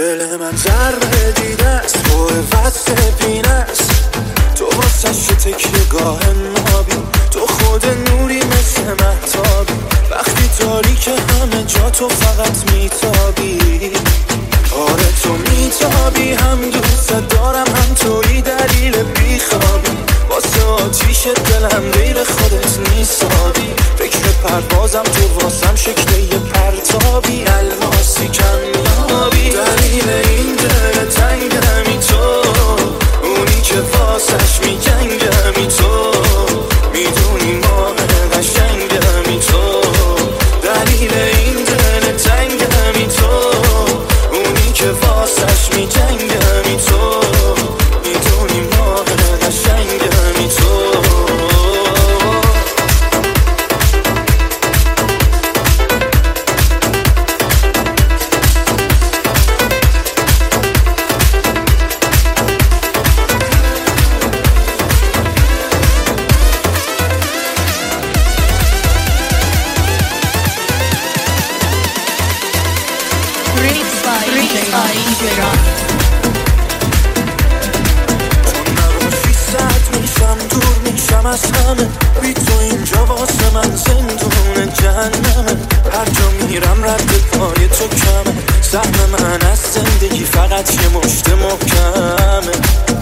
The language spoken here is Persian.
دل من ضربه دیده است، تو وصل پینه است، تو واسه تکیه گاه نابی، تو خود نوری مثل مهتابی، وقتی تاریک همه جا تو فقط میتابی. آره تو میتابی، هم دوست دارم هم توی دلیل بیخوابی، واسه آتیش دلم غیر خودت نیستابی، فکر پروازم تو واسم شکل یه پرتابی، الماسی کمیابی، دلیل این دل تنگمی تو، اونی که واسش میجنگمی تو، میدونی ماه قشنگمی تو، دلیل این دل تنگمی تو، اونی که واسش میجنگمی تو، میدونی ماه قشنگمی تو. از همه بی تو اینجا واسه من زندون جهنمه، هر جا میرم رد پای تو کمه، سهم من از زندگی فقط یه مشت محکمه.